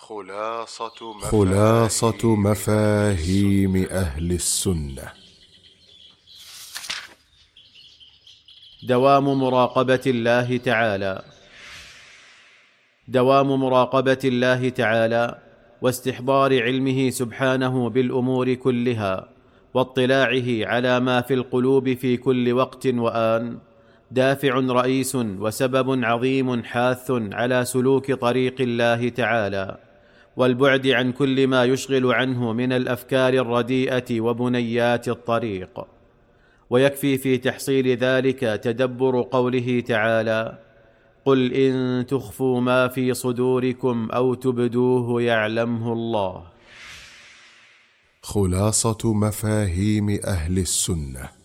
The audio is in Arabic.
خلاصة مفاهيم أهل السنة. دوام مراقبة الله تعالى. دوام مراقبة الله تعالى واستحضار علمه سبحانه بالأمور كلها واطلاعه على ما في القلوب في كل وقت وآن دافع رئيس وسبب عظيم حاث على سلوك طريق الله تعالى والبعد عن كل ما يشغل عنه من الأفكار الرديئة وبنيات الطريق. ويكفي في تحصيل ذلك تدبر قوله تعالى: قل إن تخفوا ما في صدوركم أو تبدوه يعلمه الله. خلاصة مفاهيم أهل السنة.